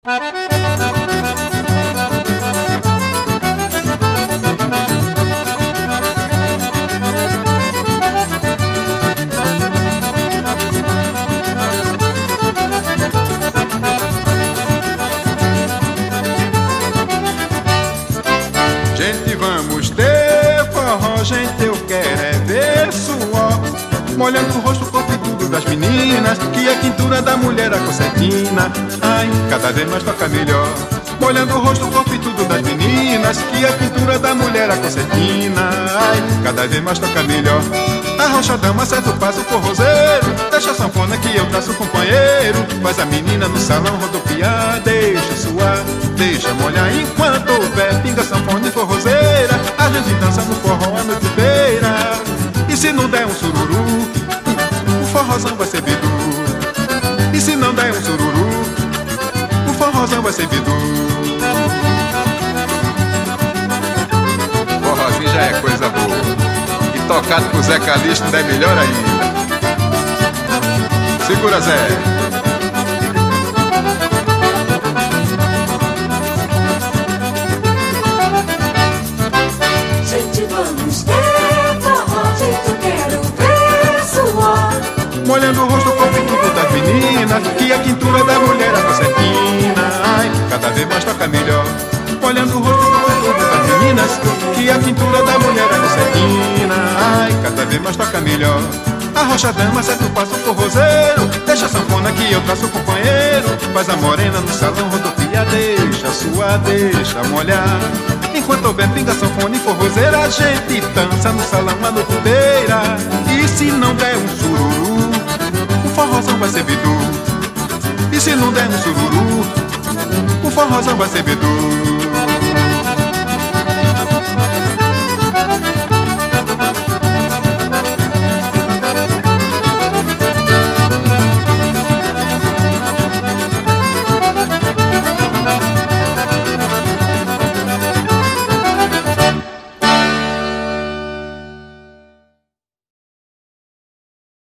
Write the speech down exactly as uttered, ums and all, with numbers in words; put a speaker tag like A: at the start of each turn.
A: Gente, vamos ter forró, gente, eu quero é ver suor molhando o rosto, o corpo e tudo das meninas, que a quintura da mulher a concertina. Ai, cada vez mais toca melhor. Molhando o rosto, o corpo e tudo das meninas, que a quintura da mulher a concertina. Ai, cada vez mais toca melhor. Arrocha dama, certo passo forrozeiro, deixa a sanfona que eu traço companheiro. Faz a menina no salão rodopiar, deixa suar, deixa molhar. Enquanto houver pinga, sanfona e forrozeira, a gente dança no forró a noite inteira. E se não der um sururu, o forrozão vai ser bidu. E se não der um sururu, o forrozão vai ser bidu.
B: Forrozinho já é coisa boa, e tocado por Zé Calixto ainda é melhor ainda. Segura, Zé.
A: Molhando o rosto, o corpo e tudo das meninas, que a quintura da mulher a concertina. Ai, cada vez mais toca melhor. Molhando o rosto, o corpo e tudo das meninas, que a quintura da mulher a concertina. Ai, cada vez mais toca melhor. Arrocha dama, certo passo forrozeiro, deixa a sanfona que eu traço companheiro. Faz a morena no salão rodopia, deixa suar, deixa molhar. Enquanto houver pinga, sanfona e forrozeira, a gente dança no salão a noite inteira. E se não der um sururu, o forrozão vai ser bidu. E se não der um sururu, o forrozão vai ser bidu.